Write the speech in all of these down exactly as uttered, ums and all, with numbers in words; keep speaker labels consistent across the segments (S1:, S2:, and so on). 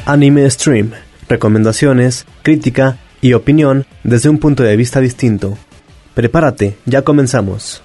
S1: Anime Stream, recomendaciones, crítica y opinión desde un punto de vista distinto. Prepárate, ya comenzamos.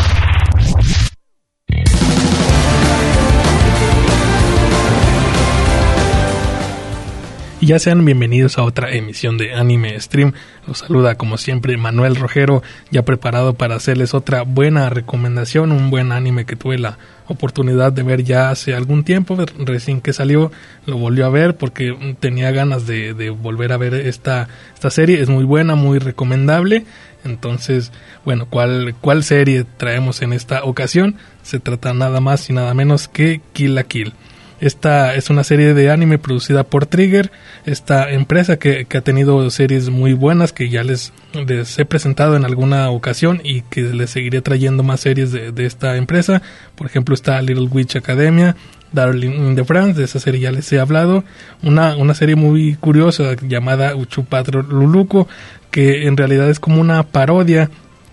S2: Y ya sean bienvenidos a otra emisión de Anime Stream. Los saluda como siempre Manuel Rojero, ya preparado para hacerles otra buena recomendación, un buen anime que tuve la oportunidad de ver ya hace algún tiempo, recién que salió, lo volvió a ver porque tenía ganas de, de volver a ver esta, esta serie. Es muy buena, muy recomendable. Entonces, bueno, ¿cuál, ¿cuál serie traemos en esta ocasión? Se trata nada más y nada menos que Kill la Kill. Esta es una serie de anime producida por Trigger, esta empresa que, que ha tenido series muy buenas que ya les, les he presentado en alguna ocasión y que les seguiré trayendo más series de, de esta empresa. Por ejemplo, está Little Witch Academia, Darling in the France, de esa serie ya les he hablado. Una, una serie muy curiosa llamada Uchu Patrol Luluko, que en realidad es como una parodia.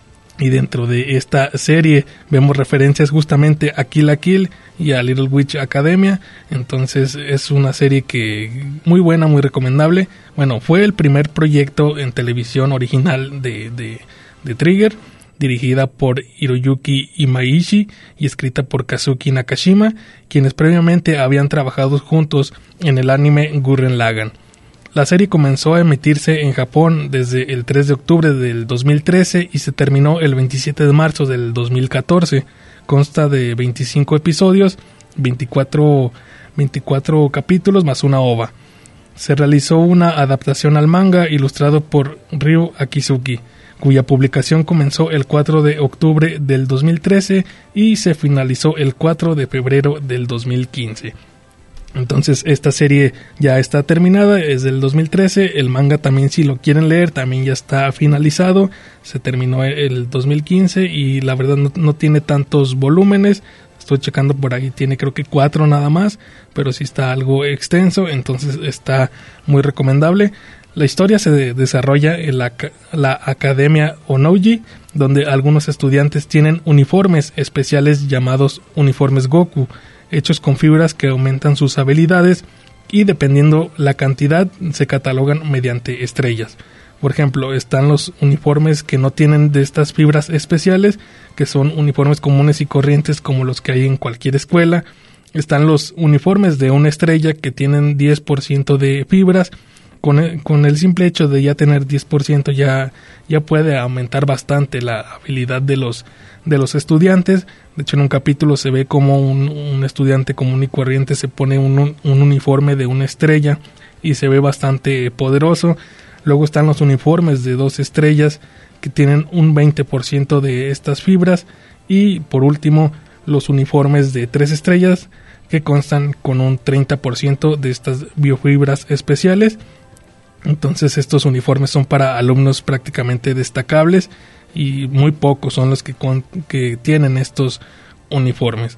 S2: Y dentro de esta serie vemos referencias justamente a Kill la Kill y a Little Witch Academia. Entonces es una serie que muy buena, muy recomendable. Bueno, fue el primer proyecto en televisión original de, de, de Trigger, dirigida por Hiroyuki Imaishi y escrita por Kazuki Nakashima, quienes previamente habían trabajado juntos en el anime Gurren Lagann. La serie comenzó a emitirse en Japón desde el tres de octubre del dos mil trece y se terminó el veintisiete de marzo del dos mil catorce. Consta de veinticinco episodios, veinticuatro, veinticuatro capítulos más una ova. Se realizó una adaptación al manga ilustrado por Ryu Akizuki, cuya publicación comenzó el cuatro de octubre del dos mil trece y se finalizó el cuatro de febrero del dos mil quince. Entonces esta serie ya está terminada, es del dos mil trece, el manga también, si lo quieren leer, también ya está finalizado, se terminó el dos mil quince y la verdad no, no tiene tantos volúmenes, estoy checando por ahí, tiene creo que cuatro nada más, pero sí está algo extenso, entonces está muy recomendable. La historia se de- desarrolla en la, la Academia Onouji, donde algunos estudiantes tienen uniformes especiales llamados uniformes Goku, hechos con fibras que aumentan sus habilidades y dependiendo la cantidad se catalogan mediante estrellas. Por ejemplo, están los uniformes que no tienen de estas fibras especiales, que son uniformes comunes y corrientes como los que hay en cualquier escuela. Están los uniformes de una estrella que tienen diez por ciento de fibras. Con el, con el simple hecho de ya tener diez por ciento ya, ya puede aumentar bastante la habilidad de los, de los estudiantes. De hecho, en un capítulo se ve como un, un estudiante común y corriente se pone un, un uniforme de una estrella y se ve bastante poderoso. Luego están los uniformes de dos estrellas que tienen un veinte por ciento de estas fibras. Y por último, los uniformes de tres estrellas que constan con un treinta por ciento de estas biofibras especiales. Entonces estos uniformes son para alumnos prácticamente destacables y muy pocos son los que, con, que tienen estos uniformes.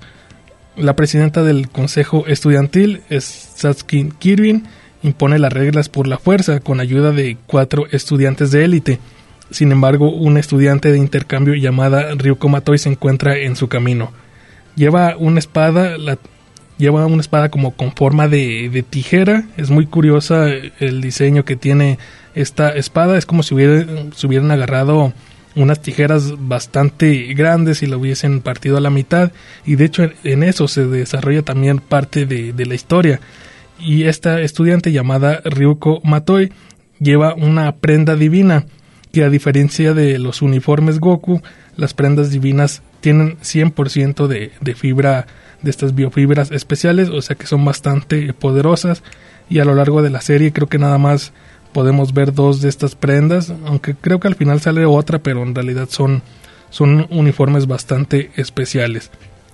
S2: La presidenta del consejo estudiantil es Satsuki Kirby, impone las reglas por la fuerza con ayuda de cuatro estudiantes de élite. Sin embargo, un estudiante de intercambio llamada Ryuko Matoi se encuentra en su camino. Lleva una espada, la Lleva una espada como con forma de, de tijera. Es muy curiosa el diseño que tiene esta espada. Es como si, hubiera, si hubieran agarrado unas tijeras bastante grandes y la hubiesen partido a la mitad. Y de hecho en eso se desarrolla también parte de, de la historia. Y esta estudiante llamada Ryuko Matoi lleva una prenda divina que, a diferencia de los uniformes Goku, las prendas divinas tienen cien por ciento de, de fibra, de estas biofibras especiales, o sea que son bastante poderosas. Y a lo largo de la serie creo que nada más podemos ver dos de estas prendas, aunque creo que al final sale otra, pero en realidad son, son uniformes bastante especiales.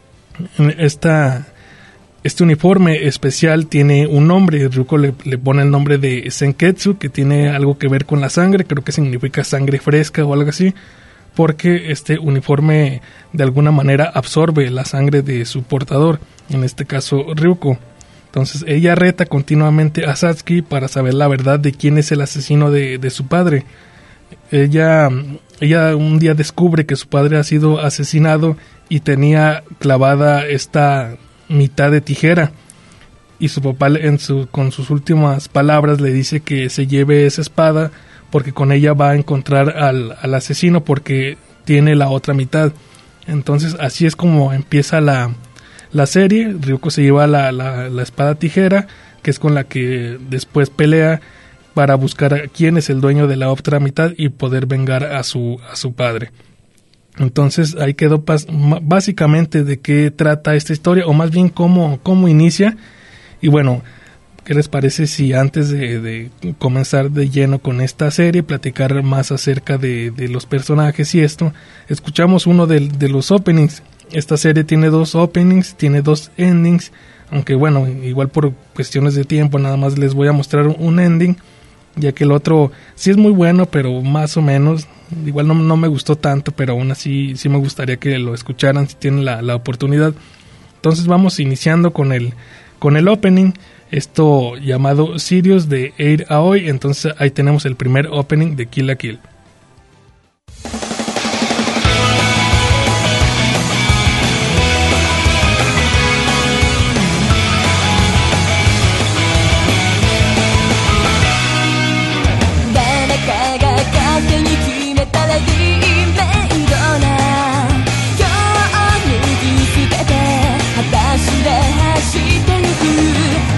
S2: Esta, este uniforme especial tiene un nombre. Ryuko le, le pone el nombre de Senketsu, que tiene algo que ver con la sangre, creo que significa sangre fresca o algo así, porque este uniforme de alguna manera absorbe la sangre de su portador, en este caso Ryuko. Entonces ella reta continuamente a Satsuki para saber la verdad de quién es el asesino de, de su padre. Ella, ella un día descubre que su padre ha sido asesinado y tenía clavada esta mitad de tijera. y su papá en su, con sus últimas palabras le dice que se lleve esa espada porque con ella va a encontrar al, al asesino porque tiene la otra mitad. Entonces así es como empieza la, la serie. Ryuko se lleva la, la, la espada tijera, que es con la que después pelea para buscar a quién es el dueño de la otra mitad y poder vengar a su, a su padre. Entonces ahí quedó pas- básicamente de qué trata esta historia, o más bien cómo, cómo inicia. Y bueno, ¿qué les parece si antes de, de comenzar de lleno con esta serie, platicar más acerca de, de los personajes y esto, escuchamos uno de, de los openings? Esta serie tiene dos openings, tiene dos endings, aunque bueno, igual por cuestiones de tiempo nada más les voy a mostrar un ending, ya que el otro sí es muy bueno, pero más o menos, igual no, no me gustó tanto, pero aún así sí me gustaría que lo escucharan si tienen la, la oportunidad. Entonces vamos iniciando con el con el opening, esto llamado Sirius de Eir Aoi. Entonces ahí tenemos el primer opening de Kill la Kill.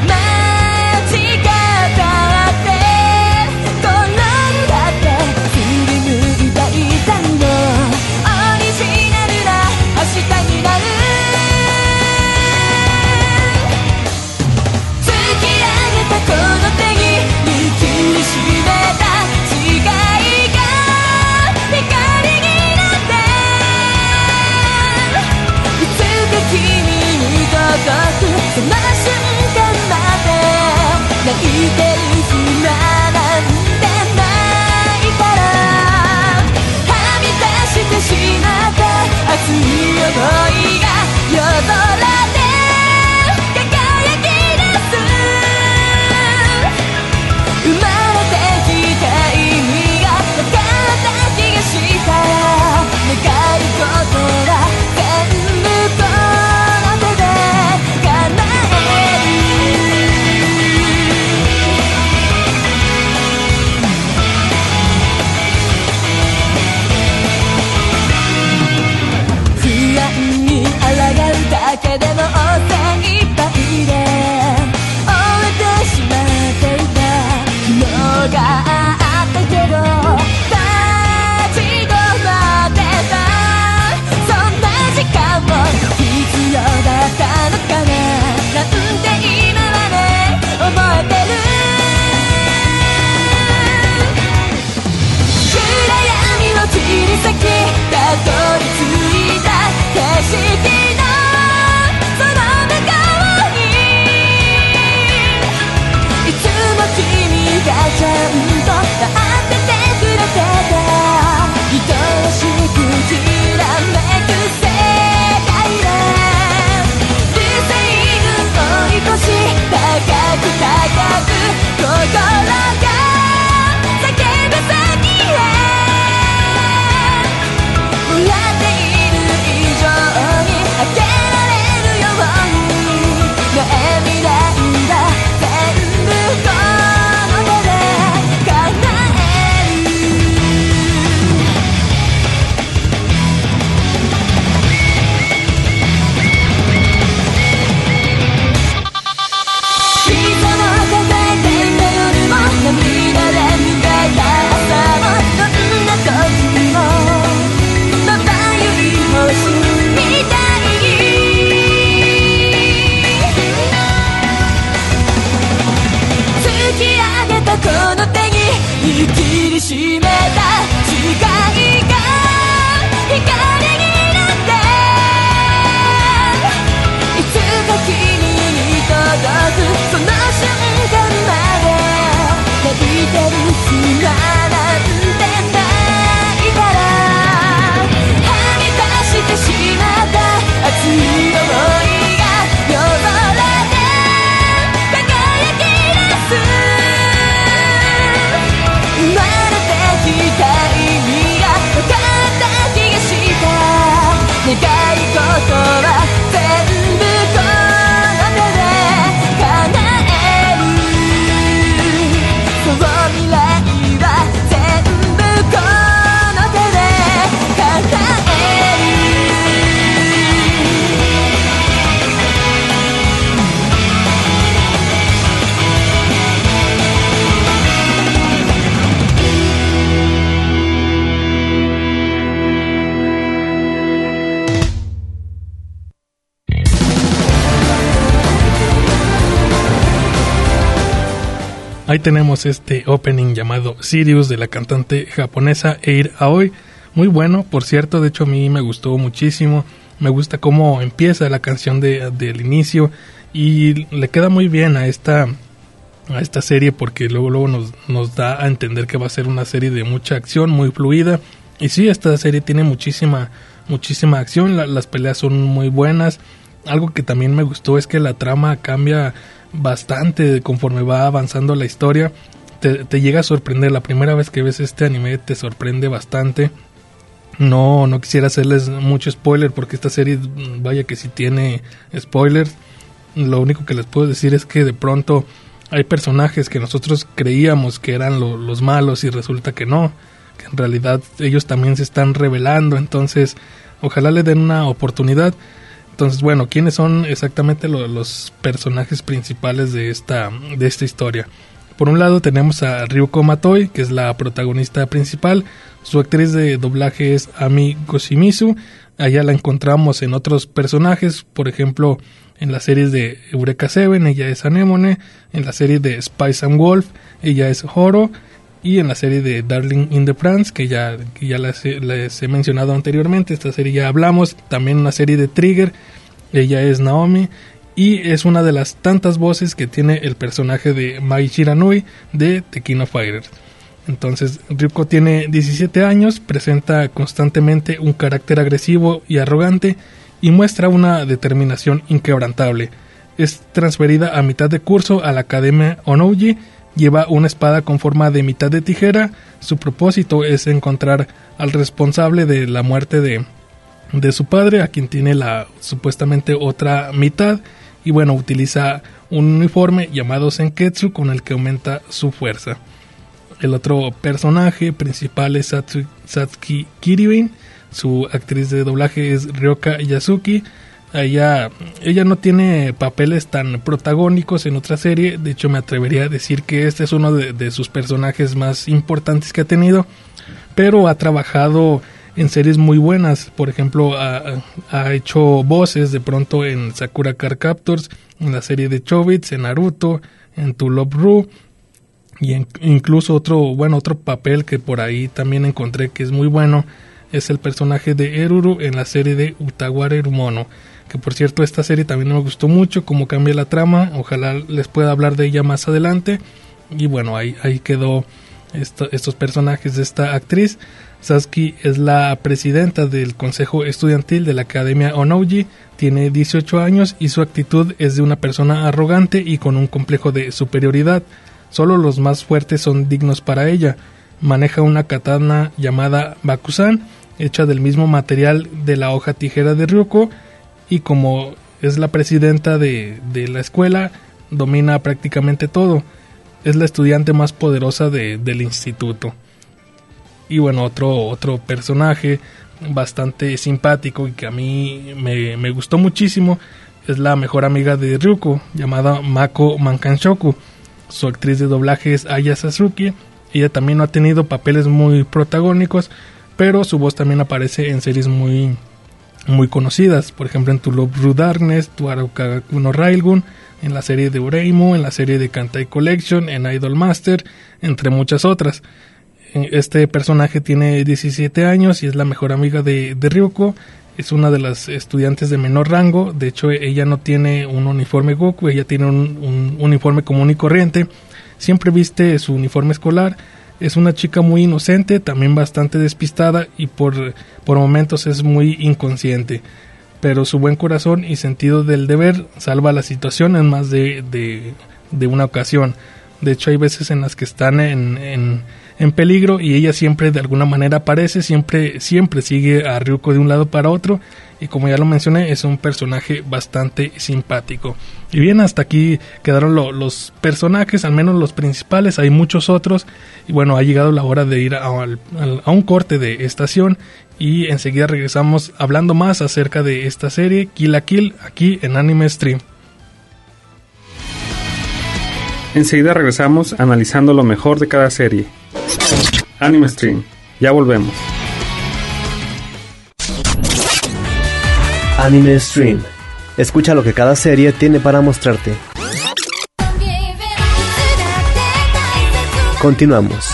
S3: 「
S2: ahí tenemos este opening llamado Sirius de la cantante japonesa Eir Aoi. Muy bueno, por cierto, de hecho a mí me gustó muchísimo. Me gusta cómo empieza la canción de, del inicio y le queda muy bien a esta, a esta serie porque luego, luego nos, nos da a entender que va a ser una serie de mucha acción, muy fluida. Y sí, esta serie tiene muchísima, muchísima acción, la, las peleas son muy buenas. Algo que también me gustó es que la trama cambia bastante conforme va avanzando la historia. Te, te llega a sorprender, la primera vez que ves este anime te sorprende bastante. No, no quisiera hacerles mucho spoiler porque esta serie, vaya que sí tiene spoilers. Lo único que les puedo decir es que de pronto hay personajes que nosotros creíamos que eran lo, los malos y resulta que no, que en realidad ellos también se están revelando, entonces ojalá le den una oportunidad. Entonces, bueno, ¿quiénes son exactamente lo, los personajes principales de esta, de esta historia? Por un lado tenemos a Ryuko Matoi, que es la protagonista principal. Su actriz de doblaje es Ami Goshimizu. Allá la encontramos en otros personajes, por ejemplo, en las series de Eureka Seven, ella es Anemone. En la serie de Spice and Wolf, ella es Horo. Y en la serie de Darling in the France, que ya, que ya les, les he mencionado anteriormente, esta serie ya hablamos. También una serie de Trigger, ella es Naomi. Y es una de las tantas voces que tiene el personaje de Mai Shiranui de The King of Fighters. Entonces, Ryuko tiene diecisiete años, presenta constantemente un carácter agresivo y arrogante y muestra una determinación inquebrantable. Es transferida a mitad de curso a la Academia Onouji, lleva una espada con forma de mitad de tijera. Su propósito es encontrar al responsable de la muerte de, de su padre, a quien tiene la supuestamente otra mitad. Y bueno, utiliza un uniforme llamado Senketsu con el que aumenta su fuerza. El otro personaje principal es Satsu, Satsuki Kiribin. Su actriz de doblaje es Ryoka Yasuki. Ella, ella no tiene papeles tan protagónicos en otra serie. De hecho, me atrevería a decir que este es uno de, de sus personajes más importantes que ha tenido. Pero ha trabajado en series muy buenas. Por ejemplo, ha, ha hecho voces de pronto en Sakura Card Captors, en la serie de Chobits, en Naruto, en To Love Ru, y en, incluso otro, bueno, otro papel que por ahí también encontré que es muy bueno, es el personaje de Eruru en la serie de Utaware Rumono, que por cierto esta serie también me gustó mucho, cómo cambia la trama. Ojalá les pueda hablar de ella más adelante. Y bueno, ahí, ahí quedó esto, estos personajes de esta actriz. Satsuki es la presidenta del consejo estudiantil de la Academia Onouji, tiene dieciocho años y su actitud es de una persona arrogante y con un complejo de superioridad. Solo los más fuertes son dignos para ella. Maneja una katana llamada Bakusan, hecha del mismo material de la hoja tijera de Ryuko, y como es la presidenta de, de la escuela, domina prácticamente todo. Es la estudiante más poderosa de, del instituto. Y bueno, otro, otro personaje bastante simpático y que a mí me, me gustó muchísimo es la mejor amiga de Ryuko, llamada Mako Mankanshoku. Su actriz de doblaje es Aya Sasuke. Ella también no ha tenido papeles muy protagónicos, pero su voz también aparece en series muy, muy conocidas. Por ejemplo, en To Love Ru Darkness, Tuaru Kagaku no Railgun, en la serie de Oreimo, en la serie de Kantai Collection, en Idol Master, entre muchas otras. Este personaje tiene diecisiete años y es la mejor amiga de, de Ryuko. Es una de las estudiantes de menor rango. De hecho, ella no tiene un uniforme Goku, ella tiene un, un uniforme común y corriente. Siempre viste su uniforme escolar. Es una chica muy inocente, también bastante despistada y por, por momentos es muy inconsciente. Pero su buen corazón y sentido del deber salva la situación en más de, de, de una ocasión. De hecho, hay veces en las que están en, en, en peligro y ella siempre de alguna manera aparece, siempre, siempre sigue a Ryuko de un lado para otro. Y como ya lo mencioné, es un personaje bastante simpático. Y bien, hasta aquí quedaron lo, los personajes, al menos los principales. Hay muchos otros. Y bueno, ha llegado la hora de ir a, a, a un corte de estación. Y enseguida regresamos hablando más acerca de esta serie, Kill la Kill, aquí en Anime Stream.
S3: Enseguida regresamos analizando lo mejor de cada serie. Anime Stream, ya volvemos.
S1: Anime Stream. Escucha lo que cada serie tiene para mostrarte. Continuamos.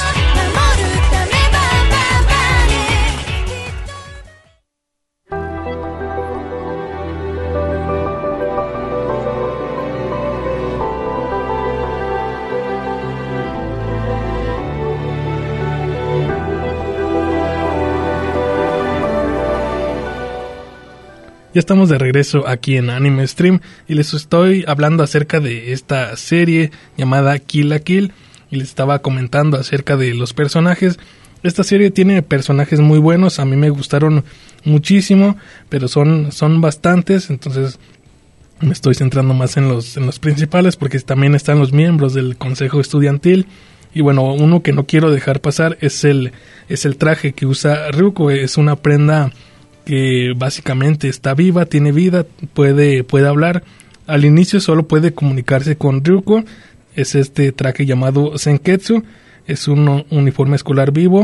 S2: Ya estamos de regreso aquí en Anime Stream y les estoy hablando acerca de esta serie llamada Kill la Kill y les estaba comentando acerca de los personajes. Esta serie tiene personajes muy buenos, a mí me gustaron muchísimo, pero son, son bastantes, entonces me estoy centrando más en los, en los principales porque también están los miembros del consejo estudiantil. Y bueno, uno que no quiero dejar pasar es el, es el traje que usa Ryuko. Es una prenda que básicamente está viva, tiene vida, puede, puede hablar. Al inicio solo puede comunicarse con Ryuko. Es este traje llamado Senketsu. Es un uniforme escolar vivo.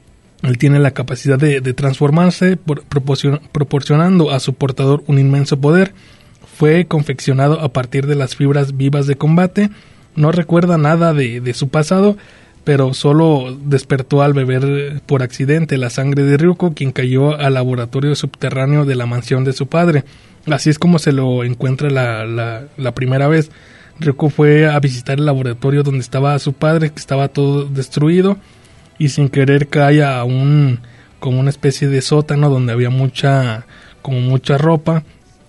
S2: Él tiene la capacidad de, de transformarse, por, proporcion, proporcionando a su portador un inmenso poder. Fue confeccionado a partir de las fibras vivas de combate. No recuerda nada de, de su pasado, pero solo despertó al beber por accidente la sangre de Ryuko, quien cayó al laboratorio subterráneo de la mansión de su padre. Así es como se lo encuentra la, la, la primera vez. Ryuko fue a visitar el laboratorio donde estaba su padre, que estaba todo destruido, y sin querer cae a un, como una especie de sótano donde había mucha, como mucha ropa,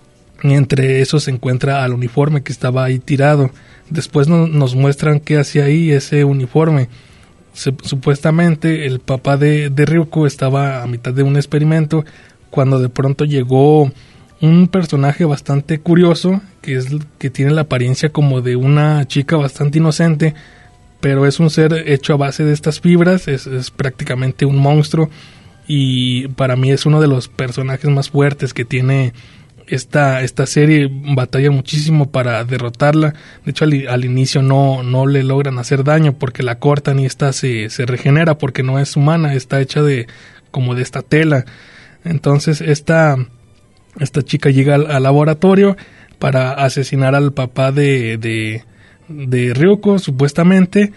S2: y entre eso se encuentra al uniforme que estaba ahí tirado. Después no, nos muestran qué hacía ahí ese uniforme. Se, supuestamente el papá de, de Ryuko estaba a mitad de un experimento cuando de pronto llegó un personaje bastante curioso que es que tiene la apariencia como de una chica bastante inocente, pero es un ser hecho a base de estas fibras, es, es prácticamente un monstruo y para mí es uno de los personajes más fuertes que tiene esta, esta serie. Batalla muchísimo para derrotarla. De hecho al, al inicio no, no le logran hacer daño porque la cortan y esta se, se regenera porque no es humana, está hecha de como de esta tela. Entonces esta, esta chica llega al, al laboratorio para asesinar al papá de, de, de Ryuko supuestamente,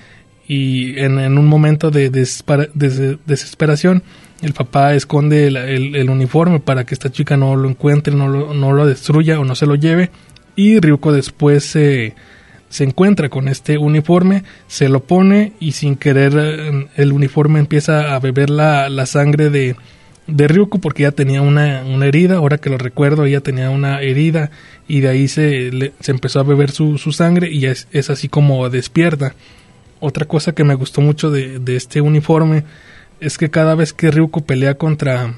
S2: y en, en un momento de, despara, de desesperación el papá esconde el, el, el uniforme para que esta chica no lo encuentre, no lo, no lo destruya o no se lo lleve, y Ryuko después se, se encuentra con este uniforme, se lo pone y sin querer el uniforme empieza a beber la, la sangre de, de Ryuko porque ella tenía una, una herida. Ahora que lo recuerdo, ella tenía una herida y de ahí se, le, se empezó a beber su, su sangre y es, es así como despierta. Otra cosa que me gustó mucho de, de este uniforme es que cada vez que Ryuko pelea contra,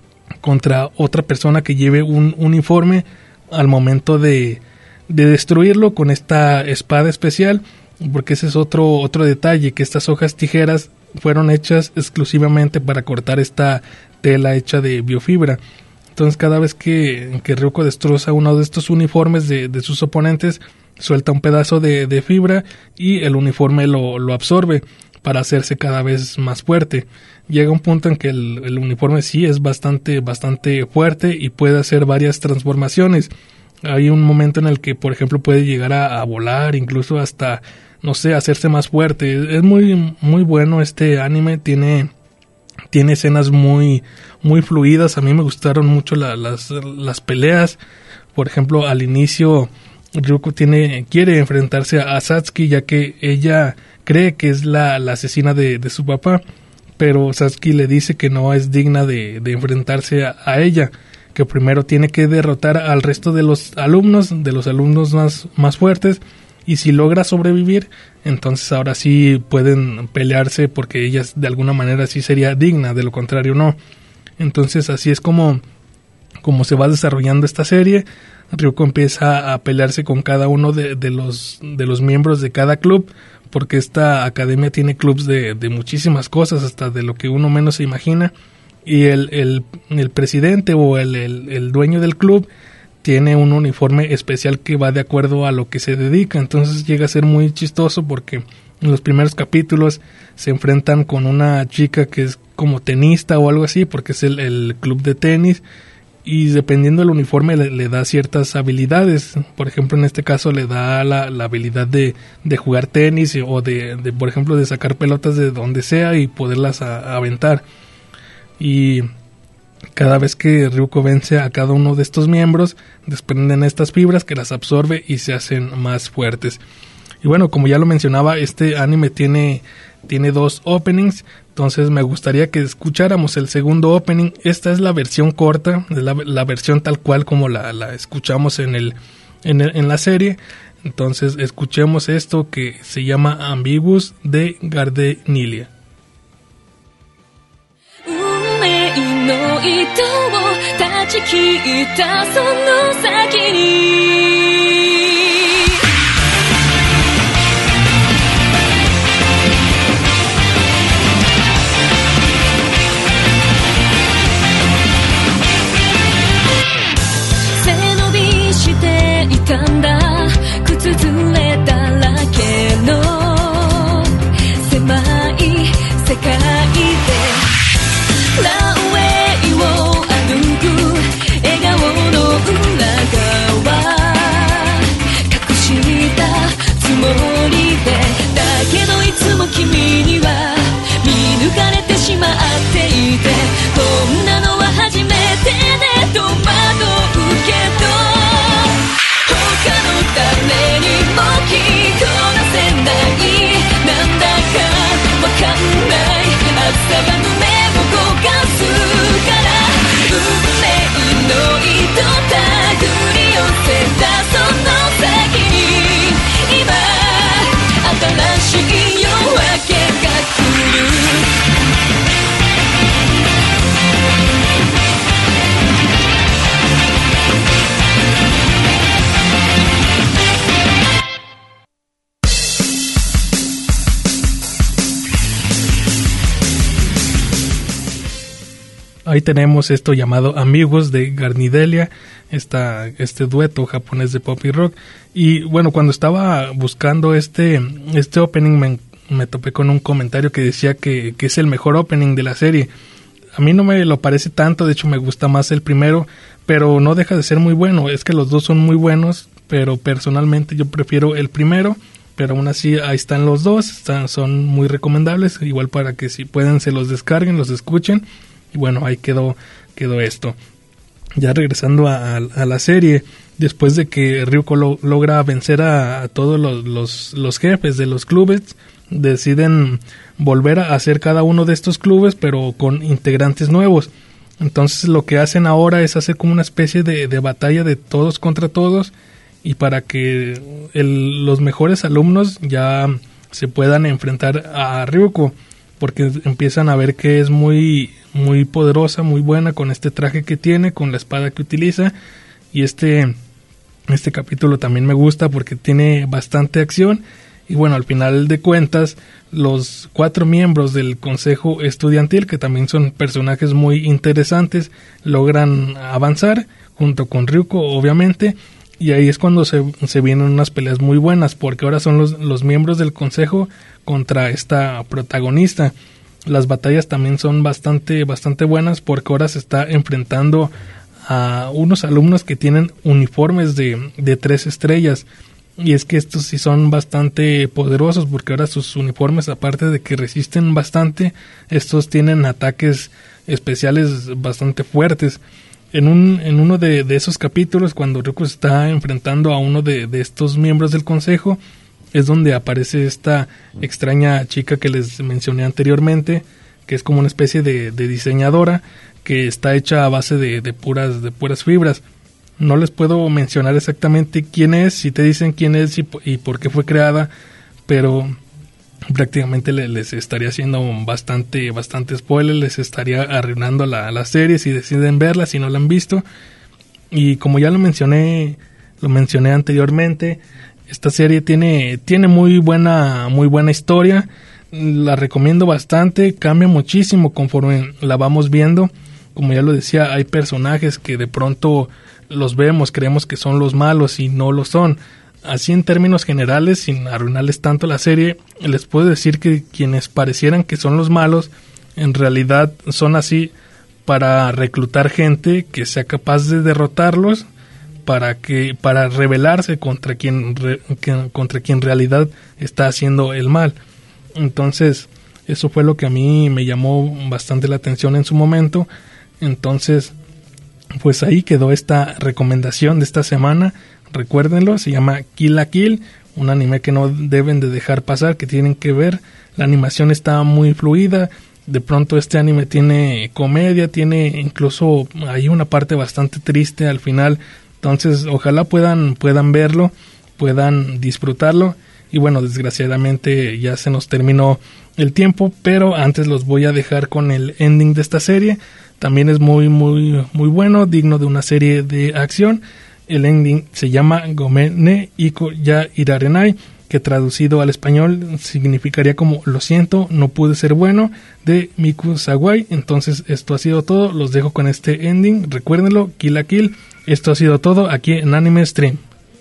S2: contra otra persona que lleve un uniforme, al momento de, de destruirlo con esta espada especial, porque ese es otro, otro detalle, que estas hojas tijeras fueron hechas exclusivamente para cortar esta tela hecha de biofibra. Entonces cada vez que, que Ryuko destroza uno de estos uniformes de, de sus oponentes, suelta un pedazo de, de fibra y el uniforme lo, lo absorbe para hacerse cada vez más fuerte. Llega un punto en que el, el uniforme sí es bastante, bastante fuerte y puede hacer varias transformaciones. Hay un momento en el que, por ejemplo, puede llegar a, a volar, incluso hasta, no sé, hacerse más fuerte. Es muy, muy bueno este anime, tiene, tiene escenas muy, muy fluidas. A mí me gustaron mucho la, las, las peleas. Por ejemplo, al inicio Ryuko tiene, quiere enfrentarse a, a Satsuki, ya que ella cree que es la, la asesina de, de su papá, pero Satsuki le dice que no es digna de, de enfrentarse a, a ella, que primero tiene que derrotar al resto de los alumnos, de los alumnos más, más fuertes, y si logra sobrevivir, entonces ahora sí pueden pelearse porque ella de alguna manera sí sería digna, de lo contrario no. Entonces así es como, como se va desarrollando esta serie. Ryuko empieza a pelearse con cada uno de, de, los, de los miembros de cada club, porque esta academia tiene clubs de, de muchísimas cosas, hasta de lo que uno menos se imagina, y el, el, el presidente o el, el, el dueño del club tiene un uniforme especial que va de acuerdo a lo que se dedica. Entonces llega a ser muy chistoso porque en los primeros capítulos se enfrentan con una chica que es como tenista o algo así, porque es el, el club de tenis, y dependiendo del uniforme le, le da ciertas habilidades. Por ejemplo, en este caso le da la, la habilidad de, de jugar tenis o de, de, por ejemplo, de sacar pelotas de donde sea y poderlas a, a aventar. Y cada vez que Ryuko vence a cada uno de estos miembros, desprenden estas fibras que las absorbe y se hacen más fuertes. Y bueno, como ya lo mencionaba, este anime tiene, tiene dos openings, entonces me gustaría que escucháramos el segundo opening. Esta es la versión corta, la, la versión tal cual como la, la escuchamos en, el, en, el, en la serie. Entonces escuchemos esto que se llama Ambiguous de Gardenilia.
S4: の糸を断ち切ったその先に背伸びしていたんだ靴ずれだらけの狭い世界で君には見抜かれてしまっていてこんなのは初めてねと惑うけど他の誰にも聞こなせないなんだかわかんない暑さが胸を焦がすから運命の糸手繰り寄せたその先に今新しい夜明けが来る
S2: Ahí tenemos esto llamado Amigos de Garnidelia, esta, este dueto japonés de pop y rock. Y bueno, cuando estaba buscando este, este opening me, me topé con un comentario que decía que, que es el mejor opening de la serie. A mí no me lo parece tanto, de hecho me gusta más el primero, pero no deja de ser muy bueno. Es que los dos son muy buenos, pero personalmente yo prefiero el primero. Pero aún así ahí están los dos, están, son muy recomendables, igual para que si pueden se los descarguen, los escuchen. Y bueno, ahí quedó, quedó esto. Ya regresando a, a, a la serie, después de que Ryuko lo, logra vencer a, a todos los, los, los jefes de los clubes, deciden volver a hacer cada uno de estos clubes, pero con integrantes nuevos. Entonces lo que hacen ahora es hacer como una especie de, de batalla de todos contra todos, y para que el, los mejores alumnos ya se puedan enfrentar a Ryuko, porque empiezan a ver que es muy, muy poderosa, muy buena con este traje que tiene, con la espada que utiliza. Y este, este capítulo también me gusta porque tiene bastante acción. Y bueno, al final de cuentas, los cuatro miembros del consejo estudiantil, que también son personajes muy interesantes, logran avanzar junto con Ryuko, obviamente. Y ahí es cuando se, se vienen unas peleas muy buenas, porque ahora son los, los miembros del consejo contra esta protagonista. Las batallas también son bastante, bastante buenas, porque ahora se está enfrentando a unos alumnos que tienen uniformes de, de tres estrellas. Y es que estos sí son bastante poderosos, porque ahora sus uniformes, aparte de que resisten bastante, estos tienen ataques especiales bastante fuertes. En un en uno de, de esos capítulos, cuando Ryuko se está enfrentando a uno de, de estos miembros del consejo, es donde aparece esta extraña chica que les mencioné anteriormente, que es como una especie de, de diseñadora, que está hecha a base de, de puras de puras fibras. No les puedo mencionar exactamente quién es, si te dicen quién es y, y por qué fue creada, pero prácticamente les, les estaría haciendo bastante bastante spoiler, les estaría arruinando la, la serie si deciden verla, si no la han visto. Y como ya lo mencioné lo mencioné anteriormente, esta serie tiene tiene muy buena muy buena historia, la recomiendo bastante, cambia muchísimo conforme la vamos viendo. Como ya lo decía, hay personajes que de pronto los vemos, creemos que son los malos y no lo son. Así en términos generales, sin arruinarles tanto la serie, les puedo decir que quienes parecieran que son los malos, en realidad son así para reclutar gente que sea capaz de derrotarlos, para que para rebelarse contra quien re, que, contra quien en realidad está haciendo el mal. Entonces, eso fue lo que a mí me llamó bastante la atención en su momento. Entonces, pues ahí quedó esta recomendación de esta semana. Recuérdenlo, se llama Kill la Kill, un anime que no deben de dejar pasar, que tienen que ver. La animación está muy fluida. De pronto este anime tiene comedia, tiene incluso hay una parte bastante triste al final. Entonces, ojalá puedan puedan verlo, puedan disfrutarlo. Y bueno, desgraciadamente ya se nos terminó el tiempo, pero antes los voy a dejar con el ending de esta serie. También es muy muy muy bueno, digno de una serie de acción. El ending se llama Gomene Iko ya Irarenai, que traducido al español significaría como lo siento, no pude ser bueno, de Miku Sawai. Entonces esto ha sido todo, los dejo con este ending, recuérdenlo, Kill la Kill. Esto ha sido todo aquí en Anime Stream.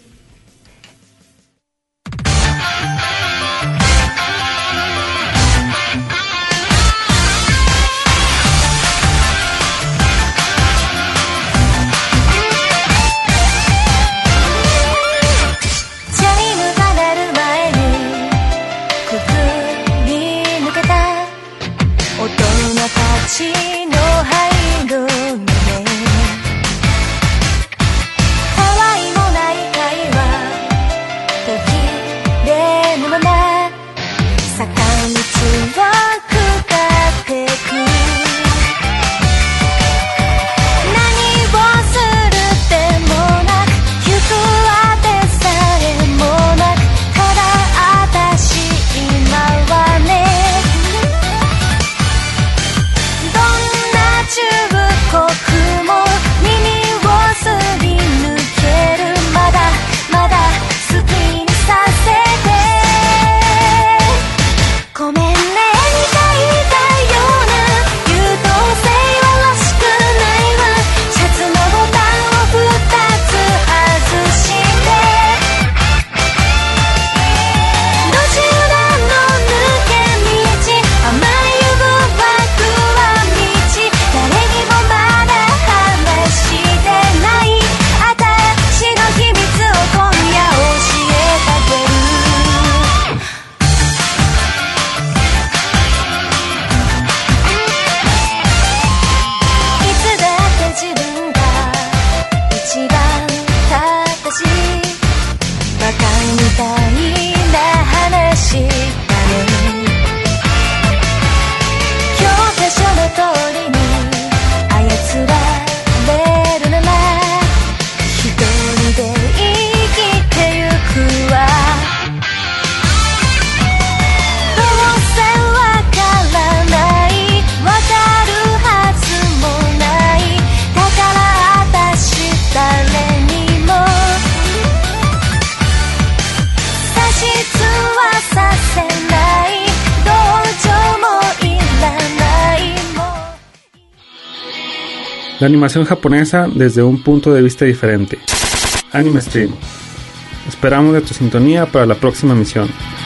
S3: La animación japonesa desde un punto de vista diferente. Anime Stream. Esperamos de tu sintonía para la próxima misión.